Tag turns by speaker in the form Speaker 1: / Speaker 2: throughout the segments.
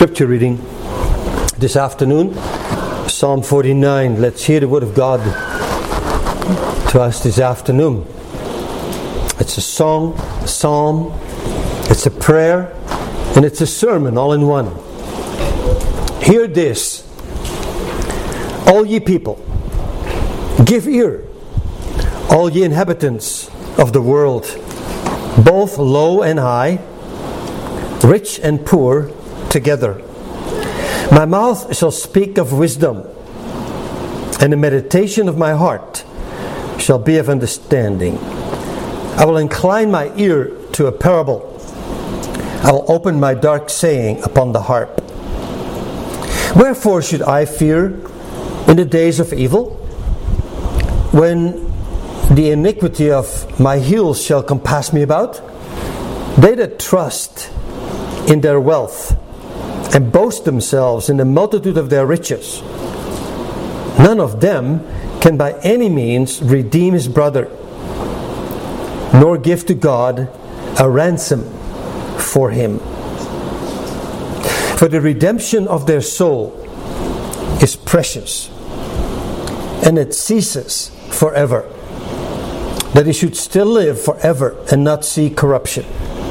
Speaker 1: scripture reading this afternoon, Psalm 49. Let's hear the word of God to us this afternoon. It's a song, a psalm, it's a prayer, and it's a sermon all in one. Hear this, all ye people, give ear, all ye inhabitants of the world, both low and high, rich and poor together. My mouth shall speak of wisdom, and the meditation of my heart shall be of understanding. I will incline my ear to a parable. I will open my dark saying upon the harp. Wherefore should I fear in the days of evil, when the iniquity of my heels shall compass me about? They that trust in their wealth and boast themselves in the multitude of their riches, none of them can by any means redeem his brother, nor give to God a ransom for him. For the redemption of their soul is precious, and it ceases forever, that he should still live forever and not see corruption.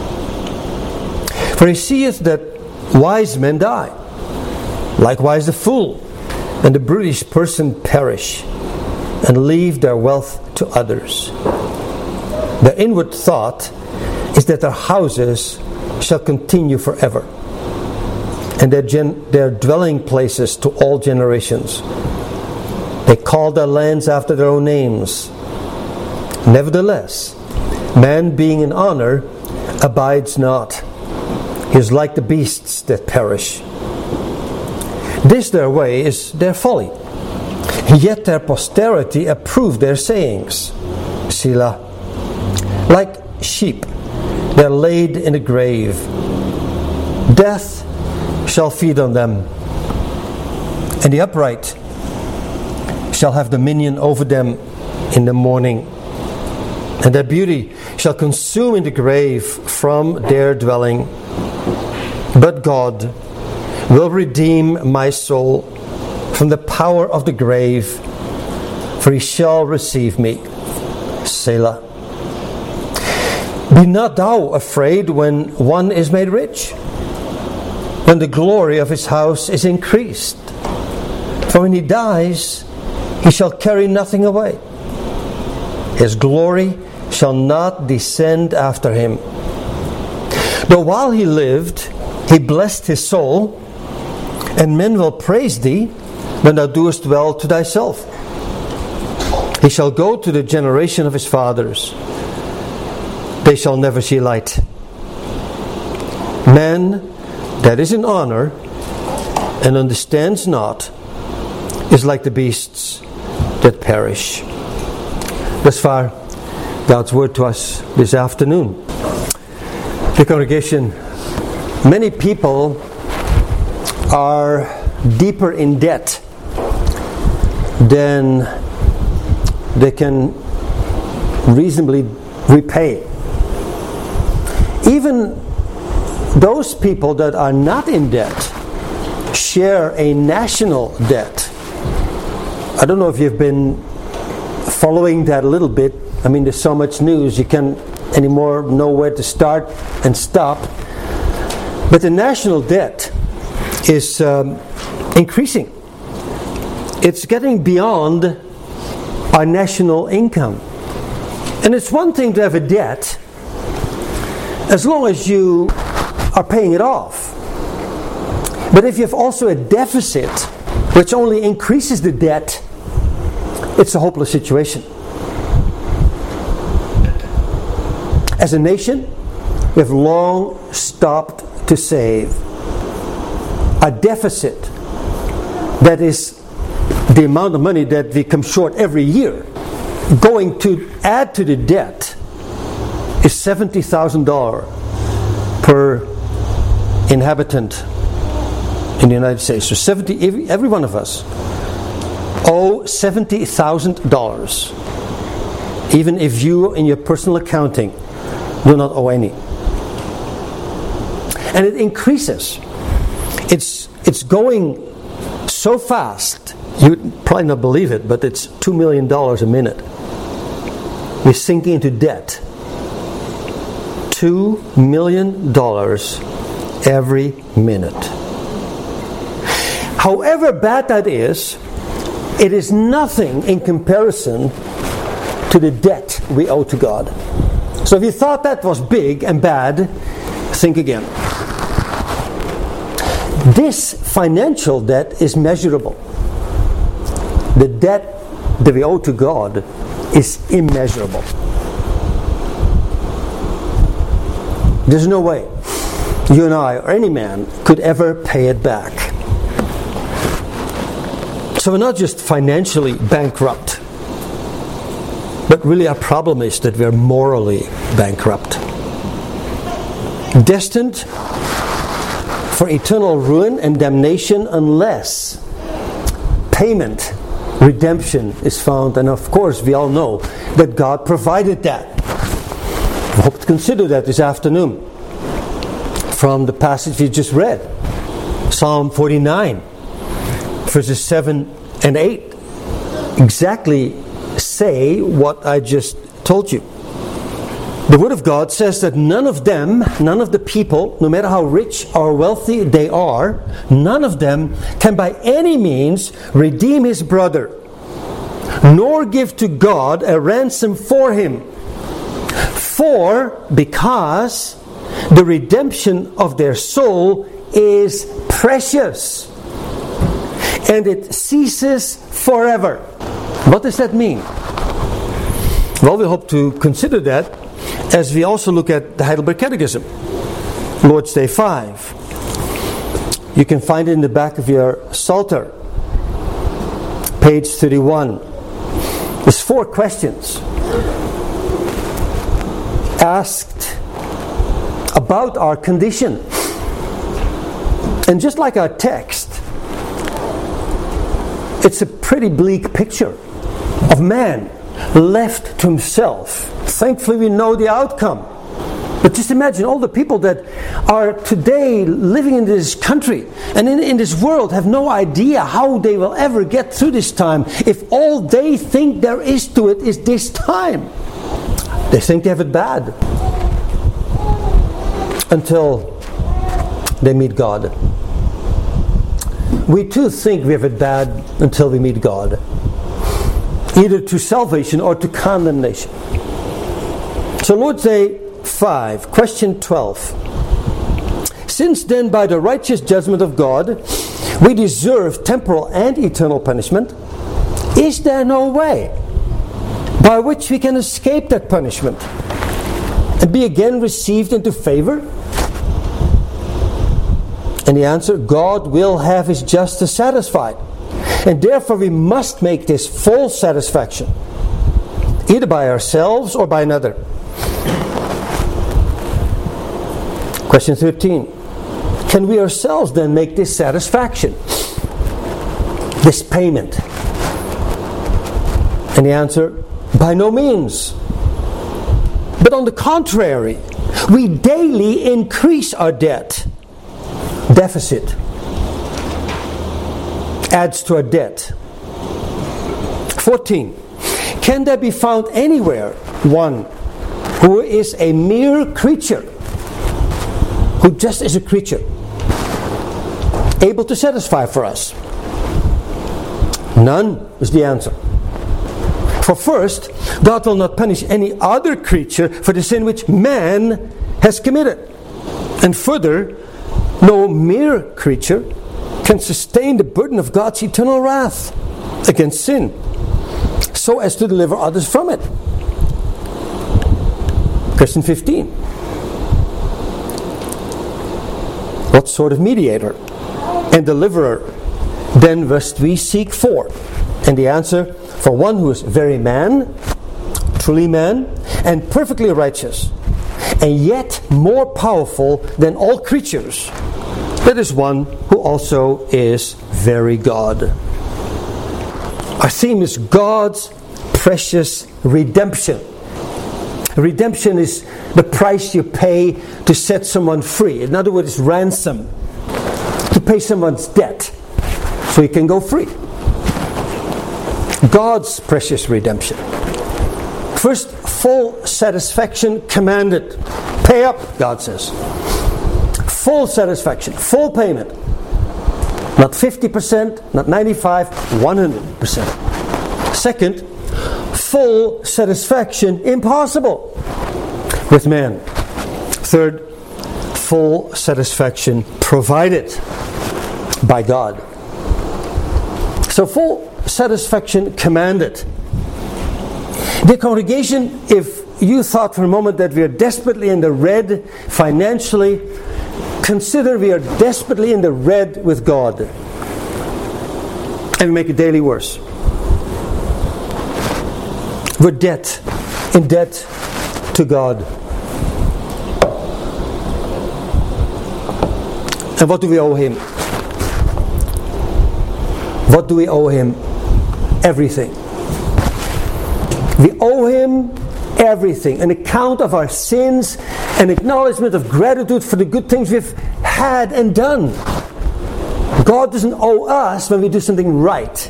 Speaker 1: For he seeth that wise men die, likewise the fool and the brutish person perish, and leave their wealth to others. Their inward thought is that their houses shall continue forever, and their dwelling places to all generations. They call their lands after their own names. Nevertheless, man being in honor abides not. He is like the beasts that perish. This their way is their folly, yet their posterity approve their sayings. Selah. Like sheep, they are laid in a grave. Death shall feed on them, and the upright shall have dominion over them in the morning. And their beauty shall consume in the grave from their dwelling. But God will redeem my soul from the power of the grave, for he shall receive me. Selah. Be not thou afraid when one is made rich, when the glory of his house is increased. For when he dies, he shall carry nothing away. His glory shall not descend after him. Though while he lived, he blessed his soul, and men will praise thee when thou doest well to thyself. He shall go to the generation of his fathers. They shall never see light. Man that is in honor and understands not is like the beasts that perish. Thus far, God's word to us this afternoon. The congregation, many people are deeper in debt than they can reasonably repay. Even those people that are not in debt share a national debt. I don't know if you've been following that a little bit. I mean, there's so much news, you can't anymore know where to start and stop. But the national debt is increasing. It's getting beyond our national income. And it's one thing to have a debt as long as you are paying it off. But if you have also a deficit, which only increases the debt, it's a hopeless situation. As a nation, we have long stopped to save. A deficit, that is the amount of money that we come short every year, going to add to the debt is $70,000 per inhabitant in the United States. So every one of us owe $70,000, even if you in your personal accounting do not owe any. And it increases. It's going so fast, you'd probably not believe it, but it's $2 million a minute. We're sinking into debt. $2 million every minute. However bad that is, it is nothing in comparison to the debt we owe to God. So if you thought that was big and bad, think again. This financial debt is measurable. The debt that we owe to God is immeasurable. There's no way you and I or any man could ever pay it back. So we're not just financially bankrupt, but really our problem is that we're morally bankrupt. Destined for eternal ruin and damnation unless payment, redemption is found. And of course we all know that God provided that. I hope to consider that this afternoon from the passage we just read. Psalm 49, verses 7 and 8 exactly say what I just told you. The Word of God says that none of the people, no matter how rich or wealthy they are, none of them can by any means redeem his brother, nor give to God a ransom for him. Because the redemption of their soul is precious, and it ceases forever. What does that mean? Well, we hope to consider that as we also look at the Heidelberg Catechism, Lord's Day 5. You can find it in the back of your Psalter, page 31. There's 4 questions asked about our condition. And just like our text, it's a pretty bleak picture of man left to himself. Thankfully we know the outcome. But just imagine all the people that are today living in this country and in this world have no idea how they will ever get through this time if all they think there is to it is this time. They think they have it bad until they meet God. We too think we have it bad until we meet God, either to salvation or to condemnation. So Lord's Day 5, question 12. Since then by the righteous judgment of God we deserve temporal and eternal punishment, is there no way by which we can escape that punishment and be again received into favor? And the answer, God will have his justice satisfied. And therefore we must make this full satisfaction, either by ourselves or by another. Question 13. Can we ourselves then make this satisfaction, this payment? And the answer, by no means. But on the contrary, we daily increase our debt. Deficit adds to our debt. 14. Can there be found anywhere one who is a mere creature, who just is a creature, able to satisfy for us? None is the answer. For first, God will not punish any other creature for the sin which man has committed. And further, no mere creature can sustain the burden of God's eternal wrath against sin, so as to deliver others from it. Question 15. What sort of mediator and deliverer then must we seek for? And the answer, for one who is very man, truly man, and perfectly righteous, and yet more powerful than all creatures. That is one who also is very God. Our theme is God's precious redemption. Redemption is the price you pay to set someone free. In other words, ransom. to pay someone's debt so he can go free. God's precious redemption. First, full satisfaction commanded. Pay up, God says. Full satisfaction, full payment. Not 50%, not 95%, 100%. Second, full satisfaction impossible with man. Third, full satisfaction provided by God. So full satisfaction commanded. Dear congregation, if you thought for a moment that we are desperately in the red financially, consider we are desperately in the red with God. And we make it daily worse. We're in debt to God. And what do we owe Him? What do we owe Him? Everything. We owe Him everything. An account of our sins, an acknowledgement of gratitude for the good things we've had and done. God doesn't owe us when we do something right.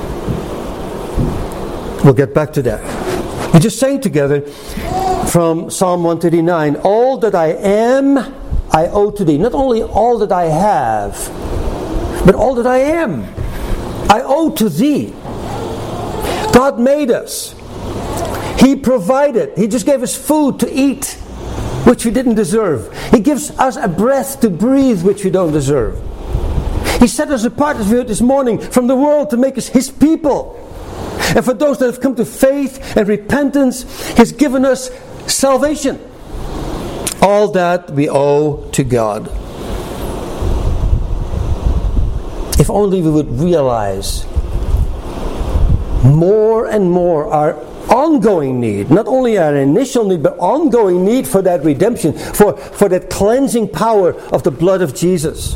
Speaker 1: We'll get back to that. We just sang together from Psalm 139, all that I am, I owe to Thee. Not only all that I have, but all that I am, I owe to Thee. God made us. He provided. He just gave us food to eat, which we didn't deserve. He gives us a breath to breathe, which we don't deserve. He set us apart, as we heard this morning, from the world to make us His people. And for those that have come to faith and repentance, He's given us salvation. All that we owe to God. If only we would realize more and more our ongoing need, not only our initial need, but ongoing need for that redemption, for that cleansing power of the blood of Jesus.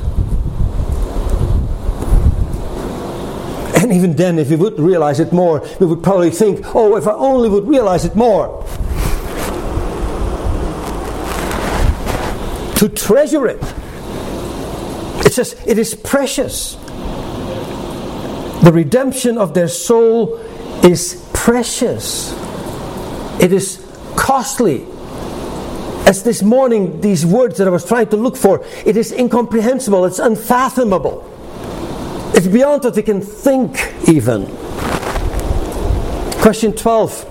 Speaker 1: And even then, if we would realize it more, we would probably think, oh, if I only would realize it more. To treasure it. It says, it is precious. The redemption of their soul is precious. It is costly. As this morning, these words that I was trying to look for, it is incomprehensible, it's unfathomable. It's beyond what we can think even. Question 12.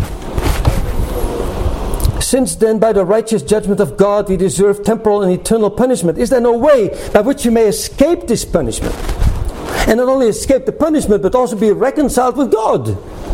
Speaker 1: Since then, by the righteous judgment of God, we deserve temporal and eternal punishment, is there no way by which you may escape this punishment? And not only escape the punishment, but also be reconciled with God.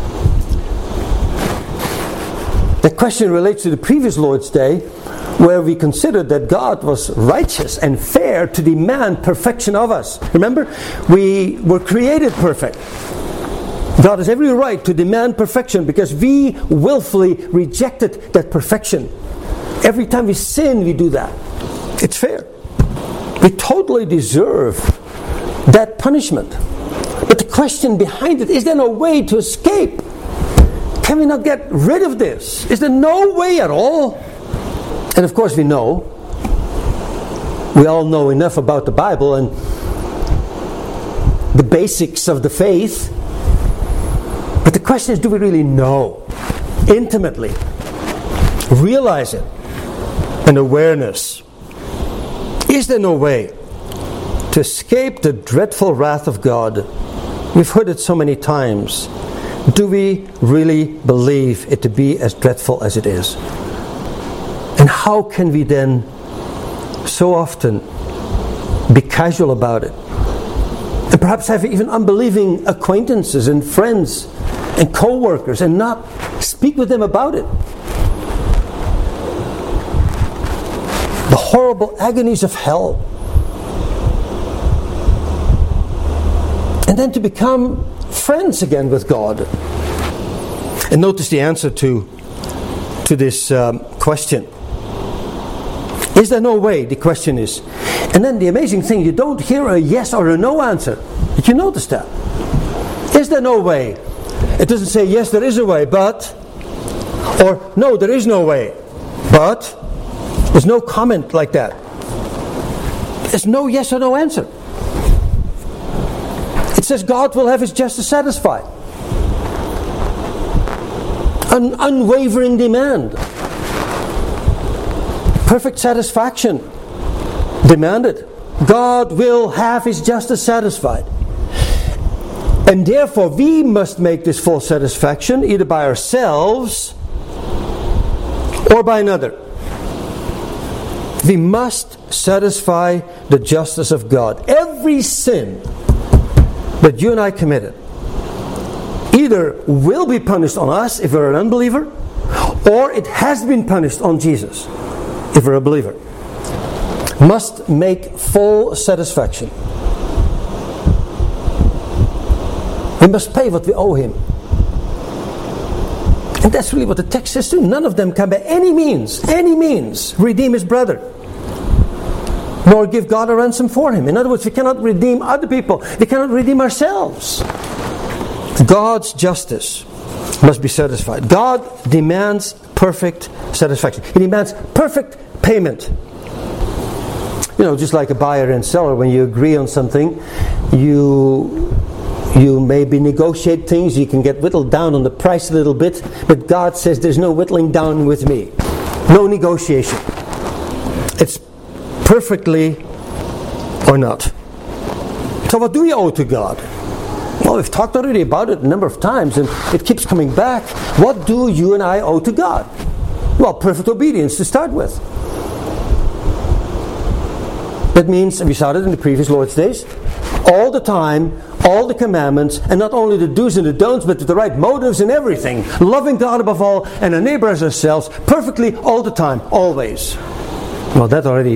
Speaker 1: The question relates to the previous Lord's Day, where we considered that God was righteous and fair to demand perfection of us. Remember, we were created perfect. God has every right to demand perfection because we willfully rejected that perfection. Every time we sin, we do that. It's fair. We totally deserve that punishment. But the question behind it, is there no way to escape? Can we not get rid of this? Is there no way at all? And of course we know. We all know enough about the Bible and the basics of the faith. But the question is, do we really know? Intimately. Realize it. An awareness. Is there no way to escape the dreadful wrath of God? We've heard it so many times. Do we really believe it to be as dreadful as it is? And how can we then so often be casual about it? And perhaps have even unbelieving acquaintances and friends and co-workers and not speak with them about it. The horrible agonies of hell. And then to become friends again with God. And notice the answer to this question. Is there no way? The question is. And then the amazing thing, you don't hear a yes or a no answer. Did you notice that? Is there no way? It doesn't say yes, there is a way, but, or no, there is no way, but. There's no comment like that. There's no yes or no answer. says God will have His justice satisfied. An unwavering demand. Perfect satisfaction demanded. God will have His justice satisfied. And therefore we must make this full satisfaction either by ourselves or by another. We must satisfy the justice of God. Every sin that you and I committed either will be punished on us if we're an unbeliever, or it has been punished on Jesus if we're a believer. Must make full satisfaction. We must pay what we owe Him. And that's really what the text says too. None of them can by any means, redeem his brother, nor give God a ransom for him. In other words, we cannot redeem other people. We cannot redeem ourselves. God's justice must be satisfied. God demands perfect satisfaction. He demands perfect payment. You know, just like a buyer and seller, when you agree on something, you maybe negotiate things, you can get whittled down on the price a little bit, but God says there's no whittling down with me. No negotiation. It's perfectly or not. So what do we owe to God? Well, we've talked already about it a number of times, and it keeps coming back. What do you and I owe to God? Well, perfect obedience to start with. That means, and we saw it in the previous Lord's Days, all the time, all the commandments, and not only the do's and the don'ts, but the right motives and everything. Loving God above all, and our neighbor as ourselves, perfectly, all the time, always. Well, that already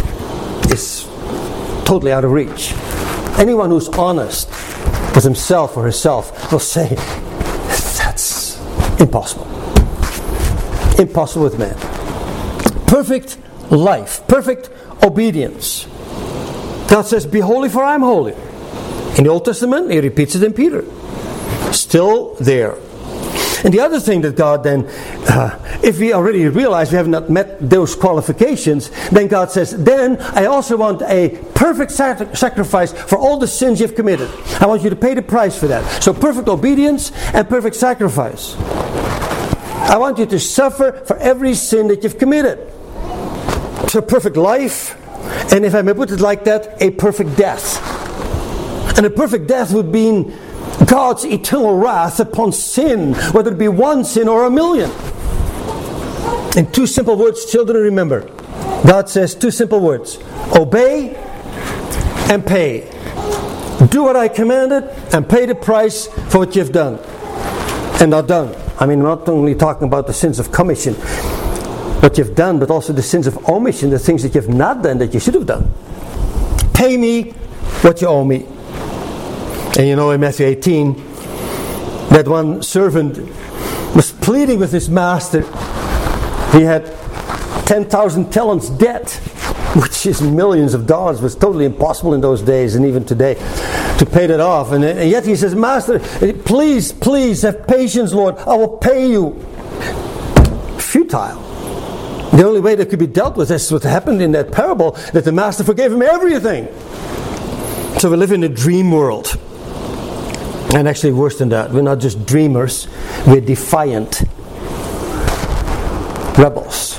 Speaker 1: is totally out of reach. Anyone who's honest with himself or herself will say, that's impossible. Impossible with man. Perfect life, perfect obedience. God says, be holy for I am holy. In the Old Testament, He repeats it in Peter. Still there. And the other thing that God then, if we already realize we have not met those qualifications, then God says, then I also want a perfect sacrifice for all the sins you've committed. I want you to pay the price for that. So perfect obedience and perfect sacrifice. I want you to suffer for every sin that you've committed. So perfect life, and if I may put it like that, a perfect death. And a perfect death would mean God's eternal wrath upon sin, whether it be one sin or a million. In two simple words, children, remember. God says two simple words. Obey and pay. Do what I commanded and pay the price for what you've done and not done. I mean, not only talking about the sins of commission, what you've done, but also the sins of omission, the things that you've not done that you should have done. Pay me what you owe me. And you know, in Matthew 18, that one servant was pleading with his master. He had 10,000 talents debt, which is millions of dollars. It was totally impossible in those days and even today to pay that off. And yet he says, Master, please have patience, Lord. I will pay you. Futile. The only way that could be dealt with is what happened in that parable, that the master forgave him everything. So we live in a dream world. And actually worse than that, we're not just dreamers, we're defiant rebels.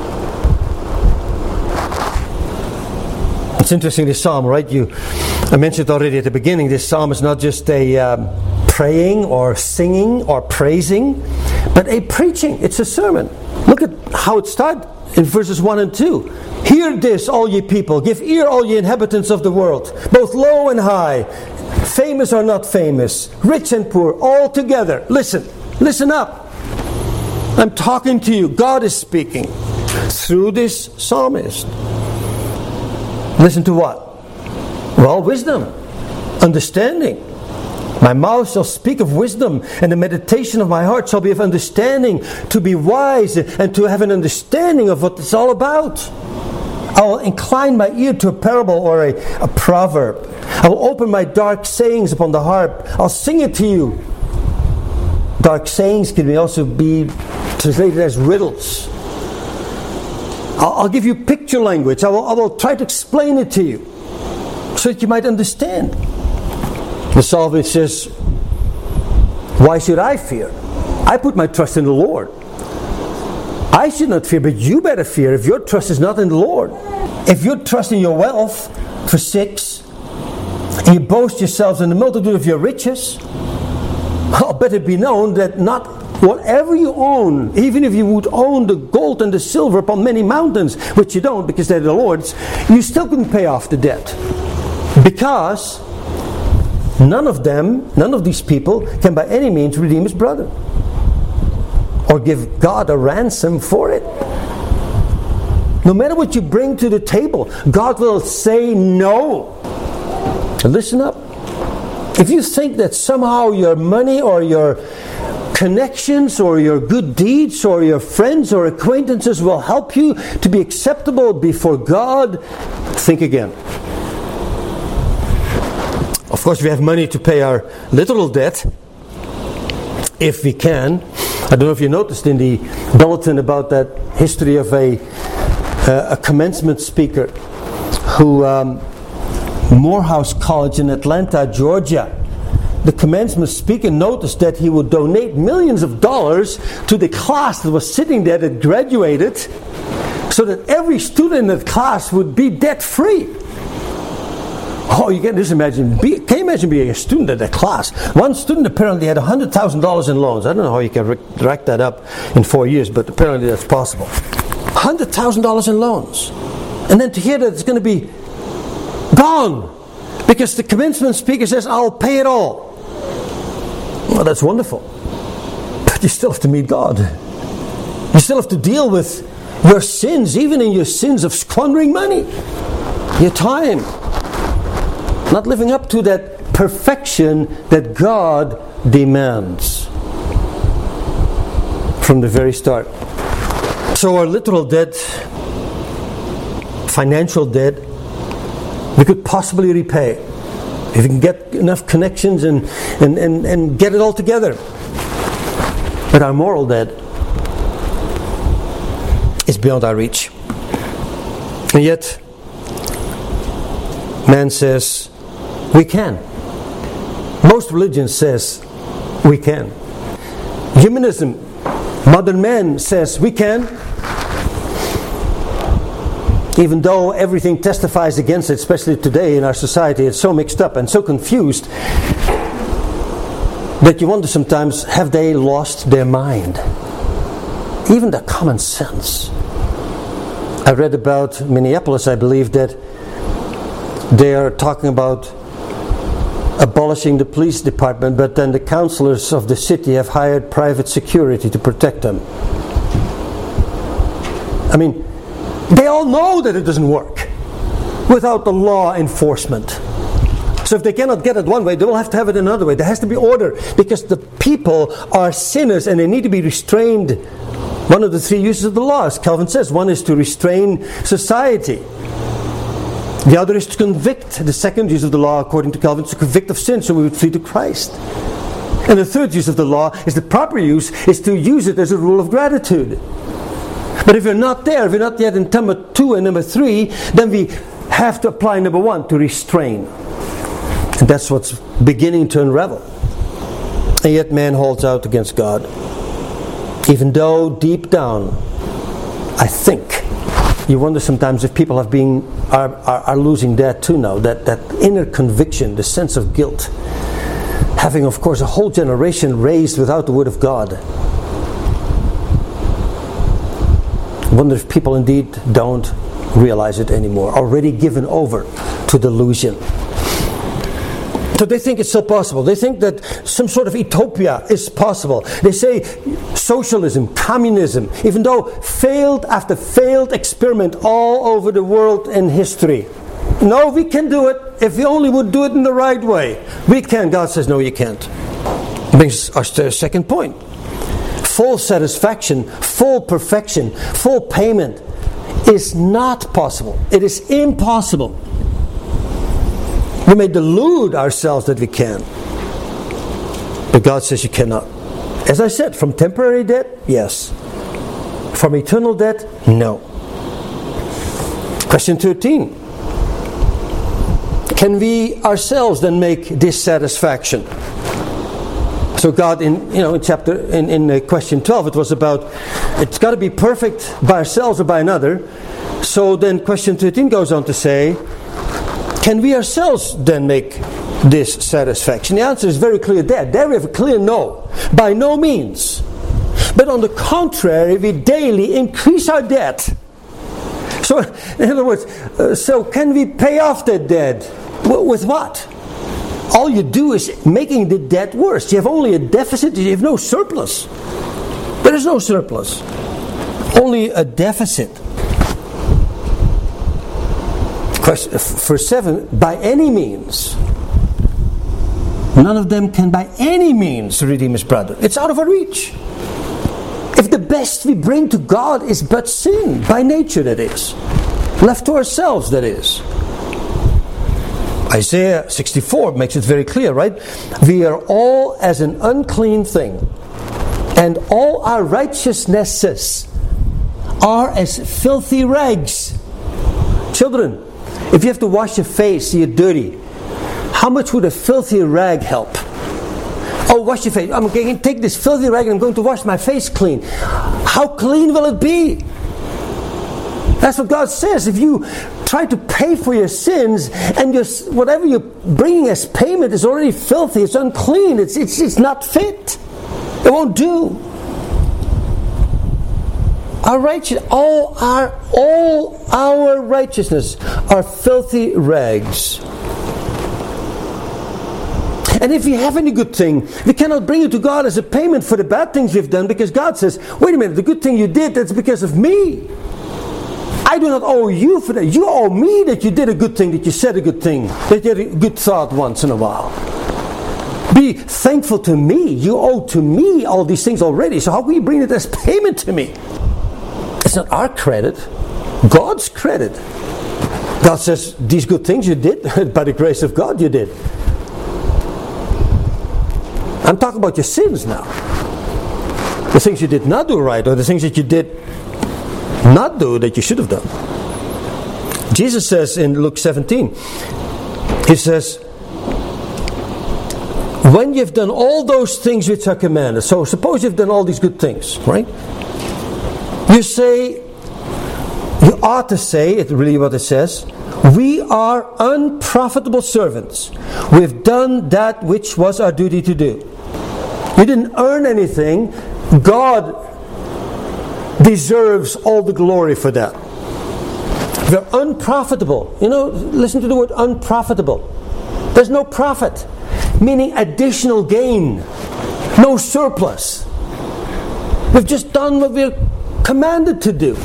Speaker 1: It's interesting, this psalm, right? I mentioned already at the beginning, this psalm is not just a praying or singing or praising, but a preaching. It's a sermon. Look at how it starts in verses 1 and 2. Hear this, all ye people. Give ear, all ye inhabitants of the world, both low and high, famous or not famous, rich and poor, all together. Listen up. I'm talking to you. God is speaking through this psalmist. Listen to what? Well, wisdom, understanding. My mouth shall speak of wisdom, and the meditation of my heart shall be of understanding, to be wise and to have an understanding of what it's all about. I will incline my ear to a parable or a proverb. I will open my dark sayings upon the harp. I'll sing it to you. Dark sayings can also be translated as riddles. I'll give you picture language. I will try to explain it to you so that you might understand. The psalmist says, why should I fear? I put my trust in the Lord. I should not fear, but you better fear if your trust is not in the Lord. If you trust in your wealth, for 6, and you boast yourselves in the multitude of your riches, let it be known that not whatever you own, even if you would own the gold and the silver upon many mountains, which you don't because they're the Lord's, you still couldn't pay off the debt. Because none of these people can by any means redeem his brother or give God a ransom for it. No matter what you bring to the table, God will say no. And listen up. If you think that somehow your money or your connections or your good deeds or your friends or acquaintances will help you to be acceptable before God, think again. Of course, we have money to pay our literal debt, if we can. I don't know if you noticed in the bulletin about that history of a commencement speaker who Morehouse College in Atlanta, Georgia. The commencement speaker noticed that he would donate millions of dollars to the class that was sitting there that graduated, so that every student in that class would be debt-free. Oh, you can just imagine. Can you imagine being a student at that class? One student apparently had $100,000 in loans. I don't know how you can rack that up in 4 years, but apparently that's possible. $100,000 in loans. And then to hear that it's going to be gone because the commencement speaker says, I'll pay it all. Well, that's wonderful. But you still have to meet God. You still have to deal with your sins, even in your sins of squandering money, your time, not living up to that perfection that God demands from the very start. So our literal debt, financial debt, we could possibly repay if we can get enough connections and get it all together. But our moral debt is beyond our reach. And yet, man says, we can. Most religions says, we can. Humanism, modern man says, we can. Even though everything testifies against it, especially today in our society, it's so mixed up and so confused that you wonder sometimes, have they lost their mind? Even their common sense. I read about Minneapolis, I believe, that they are talking about abolishing the police department, but then the councillors of the city have hired private security to protect them. I mean, they all know that it doesn't work without the law enforcement. So if they cannot get it one way, they will have to have it another way. There has to be order because the people are sinners and they need to be restrained. One of the 3 uses of the law, as Calvin says, one is to restrain society. The other is to convict. The second use of the law, according to Calvin, is to convict of sin, so we would flee to Christ. And the third use of the law is the proper use, is to use it as a rule of gratitude. But if you're not there, if you're not yet in number 2 and number 3, then we have to apply number 1, to restrain. And that's what's beginning to unravel. And yet man holds out against God. Even though deep down, I think, you wonder sometimes if people are losing that too now, that inner conviction, the sense of guilt. Having, of course, a whole generation raised without the Word of God. I wonder if people indeed don't realize it anymore, already given over to delusion. So they think it's still possible. They think that some sort of utopia is possible. They say socialism, communism, even though failed after failed experiment all over the world in history. No, we can do it if we only would do it in the right way. We can. God says, no, you can't. Brings us to a second point. Full satisfaction, full perfection, full payment is not possible. It is impossible. We may delude ourselves that we can. But God says you cannot. As I said, from temporary debt, yes. From eternal debt, no. Question 13. Can we ourselves then make dissatisfaction? So God, in question 12, it was about it's got to be perfect by ourselves or by another. So then question 13 goes on to say, can we ourselves then make dissatisfaction? The answer is very clear there. There we have a clear no. By no means. But on the contrary, we daily increase our debt. So, in other words, so can we pay off that debt? With what? All you do is making the debt worse. You have only a deficit, you have no surplus. There is no surplus. Only a deficit. Verse 7, by any means. None of them can by any means redeem his brother. It's out of our reach. If the best we bring to God is but sin, by nature that is. Left to ourselves that is. Isaiah 64 makes it very clear, right? We are all as an unclean thing, and all our righteousnesses are as filthy rags. Children, if you have to wash your face, you're dirty. How much would a filthy rag help? Oh, wash your face. I'm going to take this filthy rag and I'm going to wash my face clean. How clean will it be? That's what God says. If you try to pay for your sins and whatever you're bringing as payment is already filthy, it's unclean, it's not fit. It won't do. All our righteousness are filthy rags. And if we have any good thing, we cannot bring it to God as a payment for the bad things we've done, because God says, wait a minute, the good thing you did, that's because of me. I do not owe you for that. You owe me that you did a good thing, that you said a good thing, that you had a good thought once in a while. Be thankful to me. You owe to me all these things already. So how can you bring it as payment to me? It's not our credit. God's credit. God says, these good things you did, by the grace of God you did. I'm talking about your sins now. The things you did not do right, or the things that you did not do that you should have done. Jesus says in Luke 17, he says, when you've done all those things which are commanded, so suppose you've done all these good things, right? You ought to say, it's really what it says, we are unprofitable servants. We've done that which was our duty to do. We didn't earn anything. God deserves all the glory for that. We're unprofitable. Listen to the word unprofitable. There's no profit, meaning additional gain, no surplus. We've just done what we're commanded to do.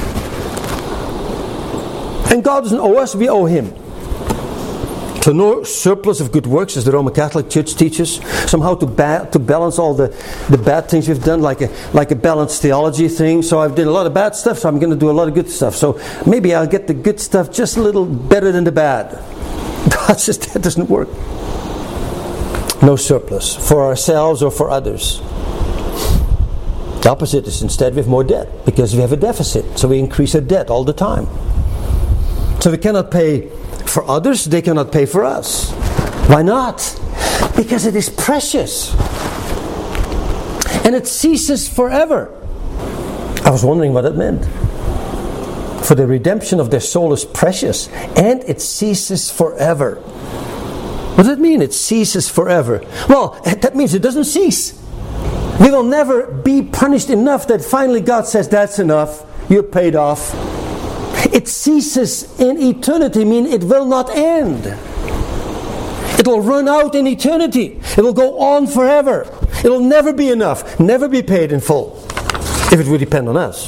Speaker 1: And God doesn't owe us, we owe Him. So no surplus of good works, as the Roman Catholic Church teaches, somehow to balance all the bad things we've done, like a balanced theology thing. So I've done a lot of bad stuff, so I'm going to do a lot of good stuff. So maybe I'll get the good stuff just a little better than the bad. God says that doesn't work. No surplus for ourselves or for others. The opposite is instead we have more debt because we have a deficit. So we increase our debt all the time. So we cannot pay for others, they cannot pay for us. Why not? Because it is precious. And it ceases forever. I was wondering what it meant. For the redemption of their soul is precious, and it ceases forever. What does it mean, it ceases forever? Well, that means it doesn't cease. We will never be punished enough that finally God says, that's enough, you're paid off. It ceases in eternity, meaning it will not end. It will run out in eternity. It will go on forever. It will never be enough, never be paid in full, if it would depend on us.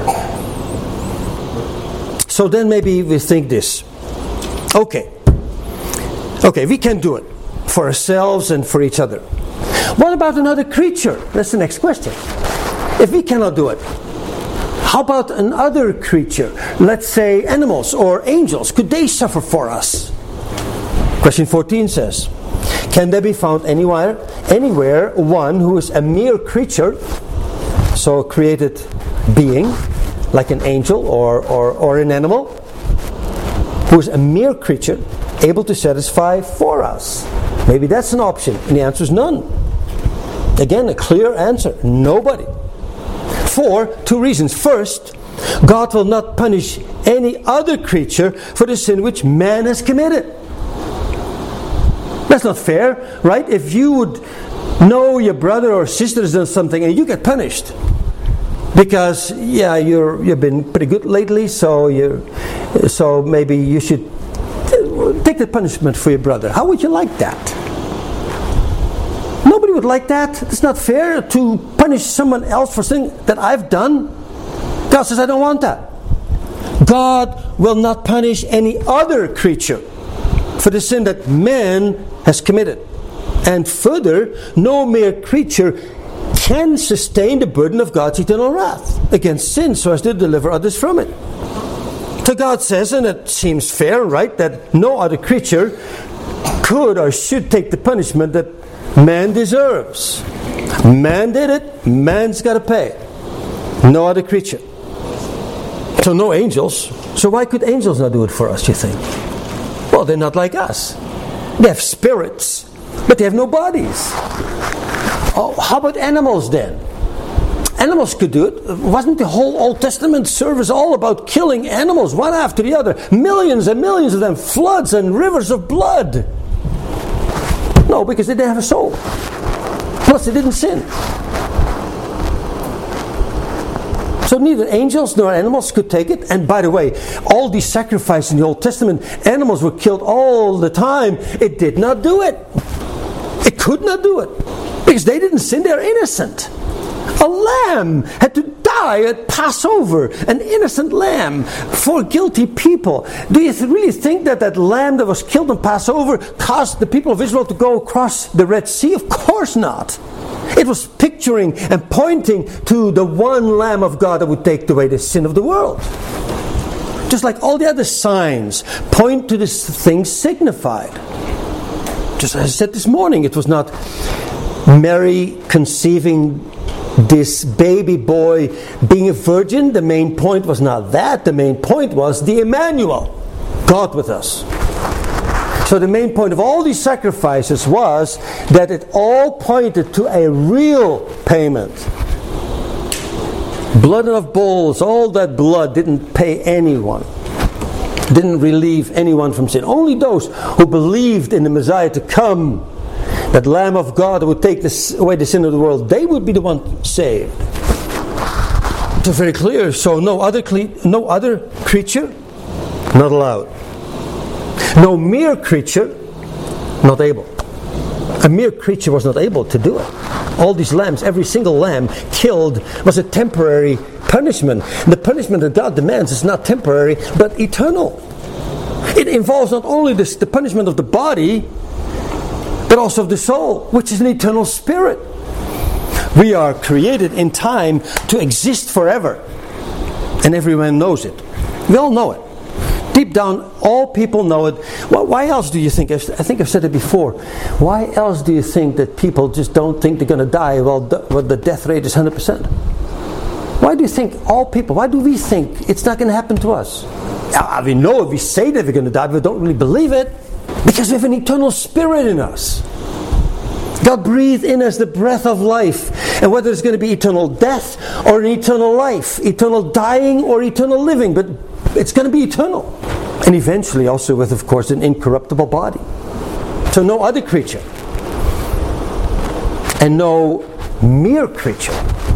Speaker 1: So then maybe we think this. Okay, we can do it for ourselves and for each other. What about another creature? That's the next question. If we cannot do it, how about another creature? Let's say animals or angels. Could they suffer for us? Question 14 says, can there be found anywhere one who is a mere creature, so a created being, like an angel or an animal, who is a mere creature, able to satisfy for us? Maybe that's an option. And the answer is none. Again, a clear answer. Nobody. For two reasons. First, God will not punish any other creature for the sin which man has committed. That's not fair, right? If you would know your brother or sister has done something and you get punished because you've been pretty good lately, so maybe you should take the punishment for your brother. How would you like that? Nobody would like that. It's not fair to punish someone else for something that I've done. God says, I don't want that. God will not punish any other creature for the sin that man has committed. And further, no mere creature can sustain the burden of God's eternal wrath against sin so as to deliver others from it. So God says, and it seems fair, right, that no other creature could or should take the punishment that man deserves. Man did it, man's got to pay. No other creature. So no angels. So why could angels not do it for us, you think? Well, they're not like us. They have spirits, but they have no bodies. Oh, how about animals then? Animals could do it. Wasn't the whole Old Testament service all about killing animals one after the other? Millions and millions of them, floods and rivers of blood. No, because they didn't have a soul. Plus they didn't sin. So neither angels nor animals could take it. And by the way, all these sacrifices in the Old Testament, animals were killed all the time. It did not do it. It could not do it. Because they didn't sin, they're innocent. A lamb had to die at Passover, an innocent lamb for guilty people. Do you really think that that lamb that was killed on Passover caused the people of Israel to go across the Red Sea? Of course not. It was picturing and pointing to the one Lamb of God that would take away the sin of the world. Just like all the other signs point to this thing signified. Just as I said this morning, it was not Mary conceiving this baby boy being a virgin. The main point was not that. The main point was the Emmanuel, God with us. So the main point of all these sacrifices was that it all pointed to a real payment. Blood of bulls, all that blood didn't pay anyone. Didn't relieve anyone from sin. Only those who believed in the Messiah to come, that Lamb of God that would take away the sin of the world, they would be the one saved. So very clear. So no other creature, not allowed. No mere creature, not able. A mere creature was not able to do it. All these lambs, every single lamb killed was a temporary punishment. The punishment that God demands is not temporary, but eternal. It involves not only the punishment of the body, but also of the soul, which is an eternal spirit. We are created in time to exist forever. And everyone knows it. We all know it. Deep down, all people know it. Well, why else do you think? I think I've said it before. Why else do you think that people just don't think they're going to die? Well, the death rate is 100%. Why do you think all people? Why do we think it's not going to happen to us? We know if we say that we're going to die, but we don't really believe it because we have an eternal spirit in us. God breathed in us the breath of life, and whether it's going to be eternal death or an eternal life, eternal dying or eternal living, but it's going to be eternal. And eventually also with, of course, an incorruptible body. So no other creature. And no mere creature.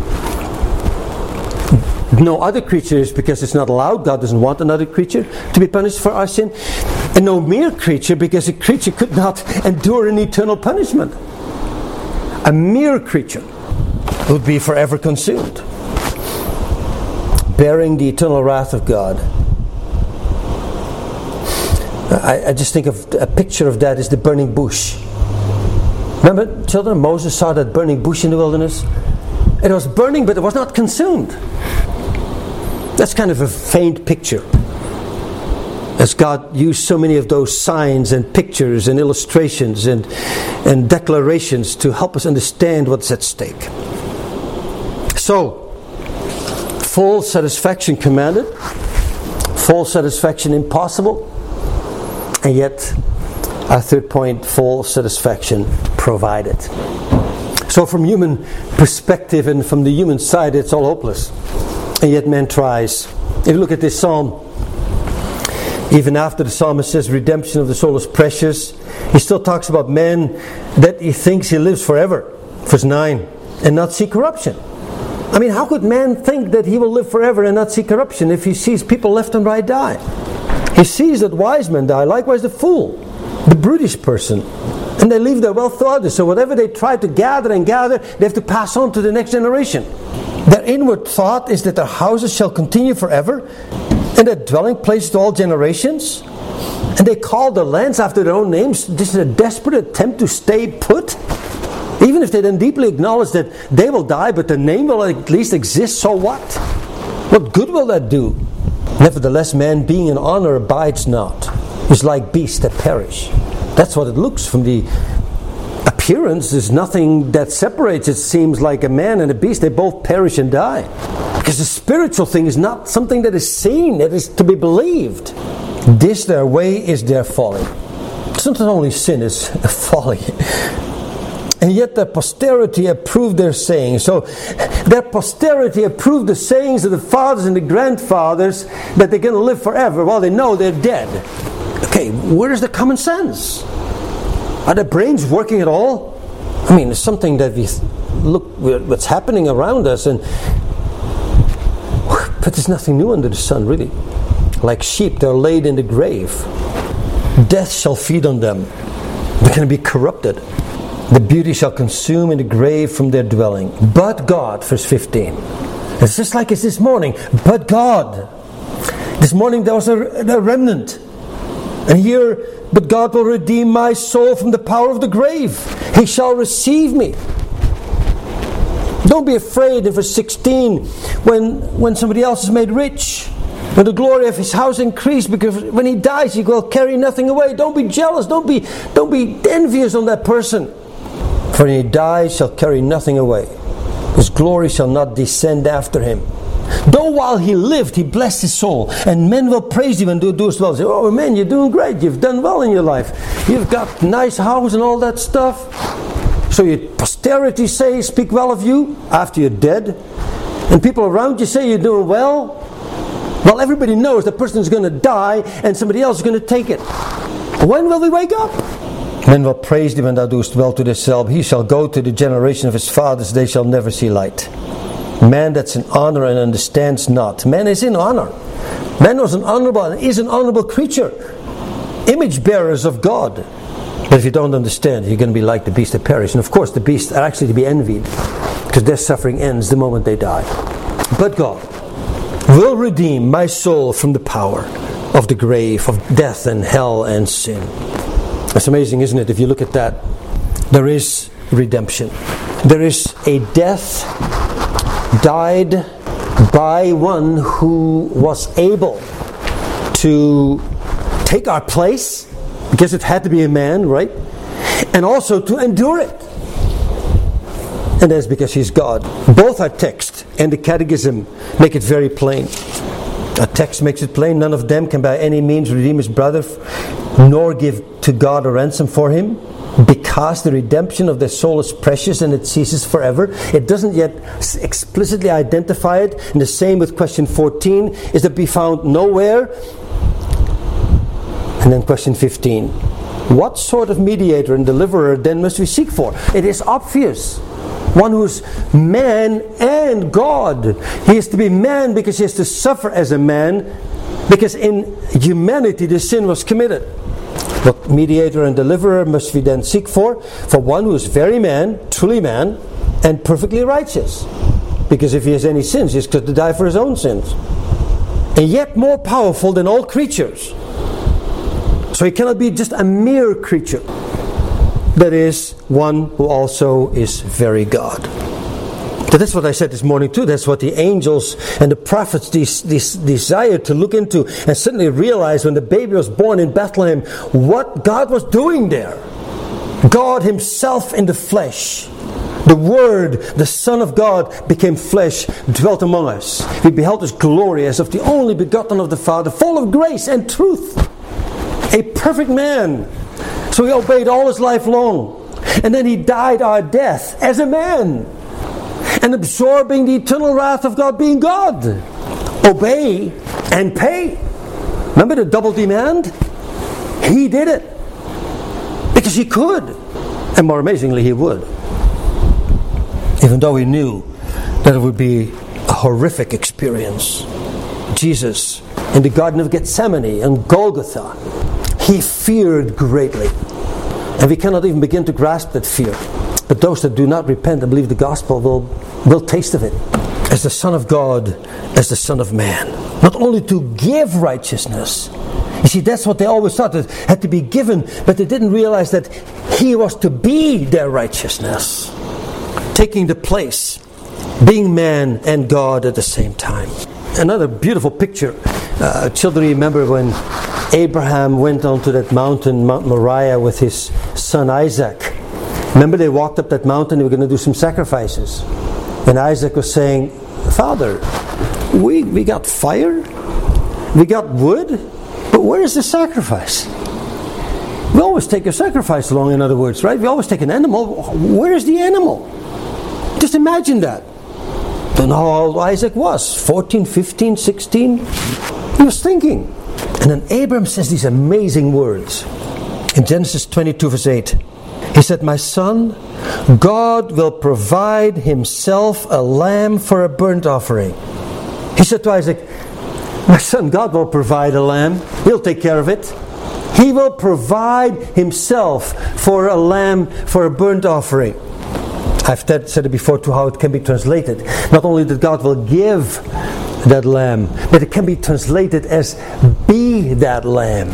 Speaker 1: No other creature is because it's not allowed. God doesn't want another creature to be punished for our sin. And no mere creature because a creature could not endure an eternal punishment. A mere creature would be forever consumed, bearing the eternal wrath of God. I just think of a picture of that is the burning bush. Remember, children, Moses saw that burning bush in the wilderness? It was burning, but it was not consumed. That's kind of a faint picture. As God used so many of those signs and pictures and illustrations and declarations to help us understand what's at stake. So, full satisfaction commanded, full satisfaction impossible. And yet, our third point, full satisfaction provided. So from human perspective and from the human side, it's all hopeless. And yet man tries. If you look at this psalm, even after the psalmist says redemption of the soul is precious, he still talks about man that he thinks he lives forever. Verse 9, and not see corruption. I mean, how could man think that he will live forever and not see corruption if he sees people left and right die? He sees that wise men die, likewise the fool, the brutish person. And they leave their wealth to others. So whatever they try to gather, they have to pass on to the next generation. Their inward thought is that their houses shall continue forever, and their dwelling place to all generations. And they call their lands after their own names. This is a desperate attempt to stay put. Even if they then deeply acknowledge that they will die, but the name will at least exist, so what? What good will that do? Nevertheless, man being in honor abides not. He's like beasts that perish. That's what it looks from the appearance. There's nothing that separates, it seems, like a man and a beast. They both perish and die. Because the spiritual thing is not something that is seen, that is to be believed. This their way is their folly. It's not only sin, it's a folly. And yet their posterity approved their sayings. So their posterity approved the sayings of the fathers and the grandfathers that they're going to live forever while they know they're dead. Okay, where is the common sense? Are their brains working at all? I mean, it's something that we look what's happening around us, but there's nothing new under the sun, really. Like sheep, they're laid in the grave. Death shall feed on them. They're going to be corrupted. The beauty shall consume in the grave from their dwelling. But God, verse 15. It's just like it's this morning. But God. This morning there was a remnant. And here, but God will redeem my soul from the power of the grave. He shall receive me. Don't be afraid in verse 16 when somebody else is made rich. When the glory of his house increased, because when he dies he will carry nothing away. Don't be jealous. Don't be envious on that person. For when he dies shall carry nothing away. His glory shall not descend after him. Though while he lived, he blessed his soul, and men will praise him and do as well. Say, oh man, you're doing great. You've done well in your life. You've got a nice house and all that stuff. So your posterity speak well of you after you're dead. And people around you say you're doing well. Well, everybody knows the person is going to die and somebody else is going to take it. When will we wake up? Men will praise thee when thou doest well to thyself. He shall go to the generation of his fathers. They shall never see light. Man that's in honor and understands not. Man is in honor. Man was an honorable and is an honorable creature. Image bearers of God. But if you don't understand, you're going to be like the beasts that perish. And of course, the beasts are actually to be envied, because their suffering ends the moment they die. But God will redeem my soul from the power of the grave, of death and hell and sin. That's amazing, isn't it? If you look at that, there is redemption. There is a death died by one who was able to take our place, because it had to be a man, right? And also to endure it. And that's because he's God. Both our text and the Catechism make it very plain. Our text makes it plain. None of them can by any means redeem his brother, nor give to God a ransom for him, because the redemption of their soul is precious and it ceases forever. It doesn't yet explicitly identify it. And the same with question 14 is to be found nowhere. And then question 15. What sort of mediator and deliverer then must we seek for? It is obvious. One who's man and God. He is to be man because he has to suffer as a man, because in humanity the sin was committed. What mediator and deliverer must we then seek for? For one who is very man, truly man, and perfectly righteous. Because if he has any sins, he has got to die for his own sins. And yet more powerful than all creatures. So he cannot be just a mere creature. That is, one who also is very God. But that's what I said this morning too. That's what the angels and the prophets desire to look into and suddenly realize when the baby was born in Bethlehem, what God was doing there. God himself in the flesh. The Word, the Son of God, became flesh, dwelt among us. We beheld his glory as of the only begotten of the Father, full of grace and truth. a perfect man. So he obeyed all his life long. And then he died our death as a man, and absorbing the eternal wrath of God, being God. Obey and pay. Remember the double demand? He did it because he could, and more amazingly he would, even though he knew that it would be a horrific experience. Jesus in the Garden of Gethsemane and Golgotha, he feared greatly, and we cannot even begin to grasp that fear. But those that do not repent and believe the gospel will taste of it. As the Son of God, as the Son of Man. Not only to give righteousness. You see, that's what they always thought, it had to be given, but they didn't realize that he was to be their righteousness. Taking the place, being man and God at the same time. Another beautiful picture. Children, remember when Abraham went onto that mountain, Mount Moriah, with his son Isaac. Remember, they walked up that mountain, they were going to do some sacrifices. And Isaac was saying, Father, we got fire, we got wood, but where is the sacrifice? We always take a sacrifice along, in other words, right? We always take an animal. Where is the animal? Just imagine that. Don't know how old Isaac was, 14, 15, 16. He was thinking. And then Abraham says these amazing words. In Genesis 22 verse 8. He said, my son, God will provide himself a lamb for a burnt offering. He said to Isaac, my son, God will provide a lamb. He'll take care of it. He will provide himself for a lamb for a burnt offering. I've said it before too, how it can be translated. Not only that God will give that lamb, but it can be translated as be that lamb.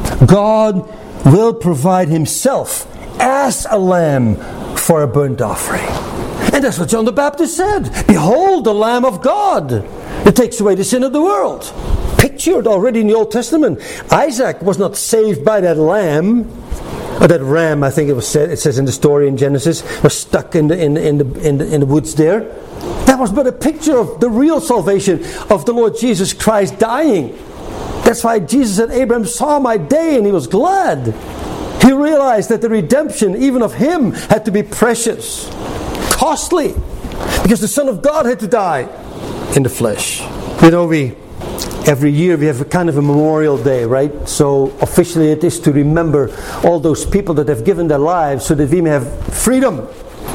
Speaker 1: God will provide himself as a lamb for a burnt offering. And that's what John the Baptist said. Behold the Lamb of God that takes away the sin of the world. Pictured already in the Old Testament. Isaac was not saved by that lamb, or that ram, I think it says in the story in Genesis, was stuck in the woods there. That was but a picture of the real salvation of the Lord Jesus Christ dying. That's why Jesus said, Abraham saw my day and he was glad. He realized that the redemption even of him had to be precious, costly, because the Son of God had to die in the flesh. You know, every year we have a kind of a Memorial Day, right? So officially it is to remember all those people that have given their lives so that we may have freedom.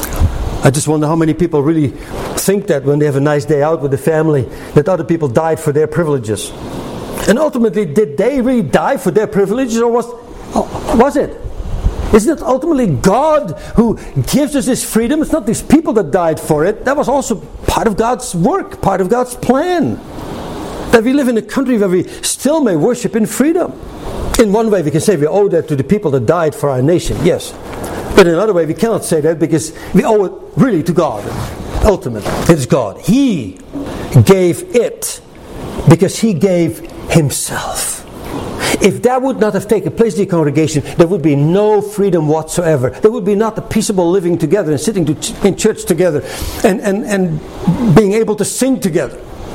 Speaker 1: I just wonder how many people really think that when they have a nice day out with the family, that other people died for their privileges. And ultimately, did they really die for their privileges, or was it? Isn't it ultimately God who gives us this freedom? It's not these people that died for it. That was also part of God's work, part of God's plan. That we live in a country where we still may worship in freedom. In one way we can say we owe that to the people that died for our nation, yes. But in another way we cannot say that, because we owe it really to God. Ultimately, it is God. He gave it because He gave Himself. If that would not have taken place in the congregation, there would be no freedom whatsoever. There would be not a peaceable living together and sitting in church together and being able to sing together.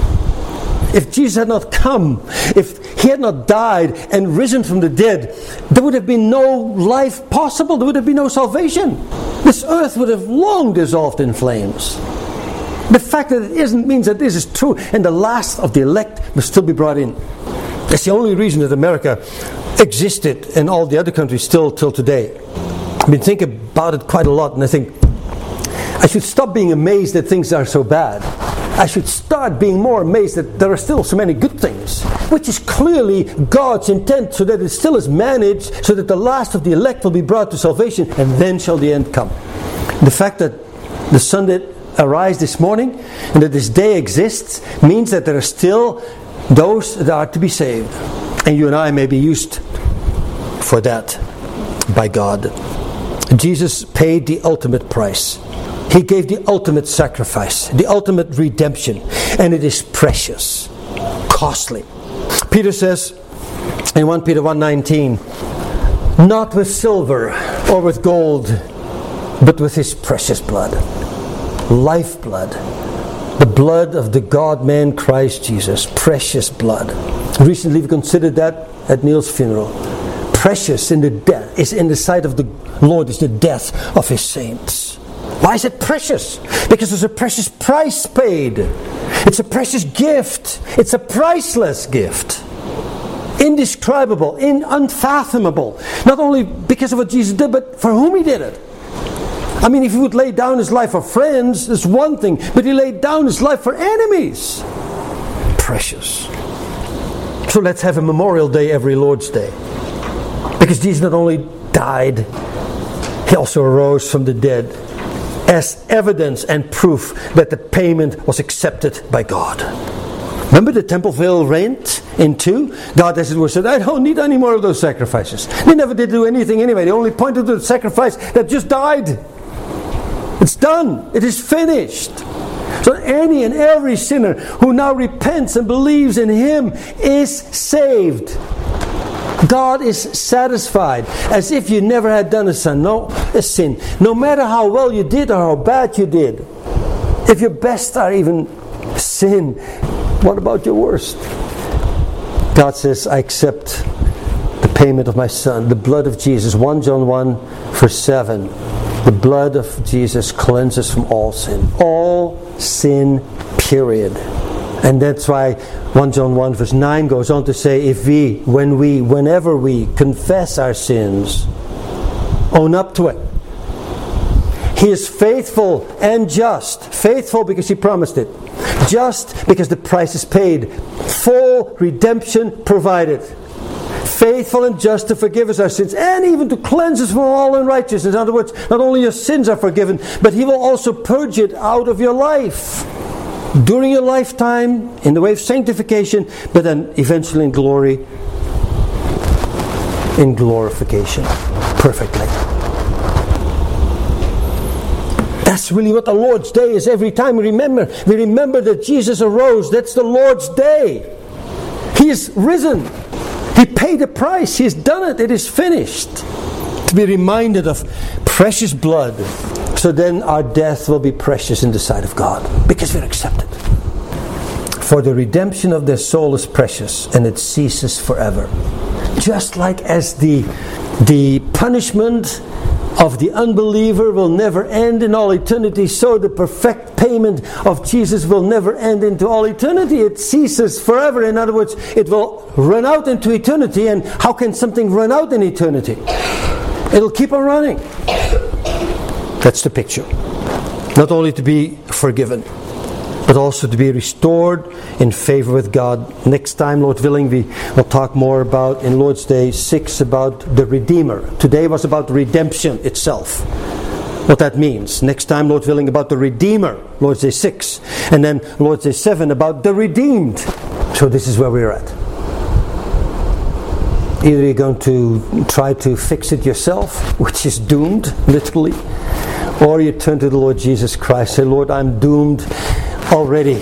Speaker 1: If Jesus had not come, if He had not died and risen from the dead, there would have been no life possible. There would have been no salvation. This earth would have long dissolved in flames. The fact that it isn't means that this is true, and the last of the elect will still be brought in. That's the only reason that America existed and all the other countries still till today. I've been thinking about it quite a lot, and I think I should stop being amazed that things are so bad. I should start being more amazed that there are still so many good things, which is clearly God's intent, so that it still is managed, so that the last of the elect will be brought to salvation, and then shall the end come. The fact that the sun did arise this morning and that this day exists means that there are still those that are to be saved, and you and I may be used for that by God. Jesus paid the ultimate price. He gave the ultimate sacrifice, the ultimate redemption, and it is precious, costly. Peter says in 1 Peter 1:19, not with silver or with gold, but with His precious blood, lifeblood, the blood of the God-man Christ Jesus, precious blood. Recently we considered that at Neil's funeral. precious in the sight of the Lord is the death of His saints. Why is it precious? Because there's a precious price paid. It's a precious gift. It's a priceless gift. Indescribable, unfathomable. Not only because of what Jesus did, but for whom He did it. I mean, if He would lay down His life for friends, that's one thing. But He laid down His life for enemies. Precious. So let's have a Memorial Day every Lord's Day. Because Jesus not only died, He also arose from the dead as evidence and proof that the payment was accepted by God. Remember the temple veil rent in two? God, as it were, said, I don't need any more of those sacrifices. They never did do anything anyway. They only pointed to the sacrifice that just died. It's done. It is finished. So any and every sinner who now repents and believes in Him is saved. God is satisfied, as if you never had done a sin. No matter how well you did or how bad you did. If your best are even sin, what about your worst? God says, I accept the payment of my Son, the blood of Jesus. 1 John 1 verse 7. The blood of Jesus cleanses from all sin. All sin, period. And that's why 1 John 1 verse 9 goes on to say, whenever we confess our sins, own up to it. He is faithful and just. Faithful because He promised it. Just because the price is paid. Full redemption provided. Faithful and just to forgive us our sins and even to cleanse us from all unrighteousness. In other words, not only your sins are forgiven, but He will also purge it out of your life. During your lifetime, in the way of sanctification, but then eventually in glory, in glorification, perfectly. That's really what the Lord's Day is. Every time we remember that Jesus arose. That's the Lord's Day. He is risen. He paid the price. He has done it. It is finished. To be reminded of precious blood. So then our death will be precious in the sight of God. Because we're accepted. For the redemption of their soul is precious. And it ceases forever. Just like as the punishment of the unbeliever will never end in all eternity, so the perfect payment of Jesus will never end into all eternity. It ceases forever. In other words, it will run out into eternity. And how can something run out in eternity? It'll keep on running. That's the picture. Not only to be forgiven, but also to be restored in favor with God. Next time, Lord willing, we will talk more about, in Lord's Day 6, about the Redeemer. Today was about redemption itself. What that means. Next time, Lord willing, about the Redeemer. Lord's Day 6. And then Lord's Day 7 about the redeemed. So this is where we're at. Either you're going to try to fix it yourself, which is doomed, literally. Or you turn to the Lord Jesus Christ. Say, Lord, I'm doomed already.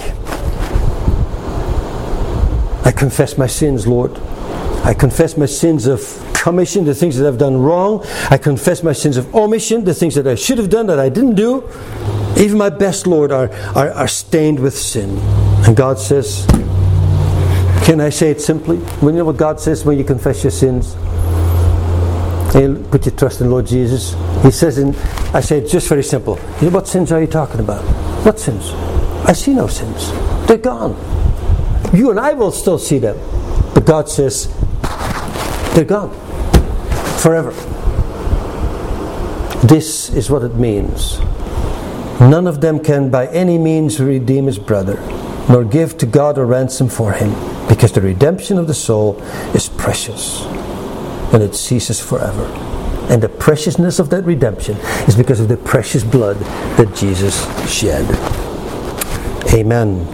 Speaker 1: I confess my sins, Lord. I confess my sins of commission, the things that I've done wrong. I confess my sins of omission, the things that I should have done that I didn't do. Even my best, Lord, are stained with sin. And God says, can I say it simply? You know what God says when you confess your sins? And you put your trust in Lord Jesus. He says, I say it just very simple. You know, what sins are you talking about? What sins? I see no sins. They're gone. You and I will still see them. But God says, they're gone. Forever. This is what it means. None of them can by any means redeem his brother, nor give to God a ransom for him, because the redemption of the soul is precious, and it ceases forever. And the preciousness of that redemption is because of the precious blood that Jesus shed. Amen.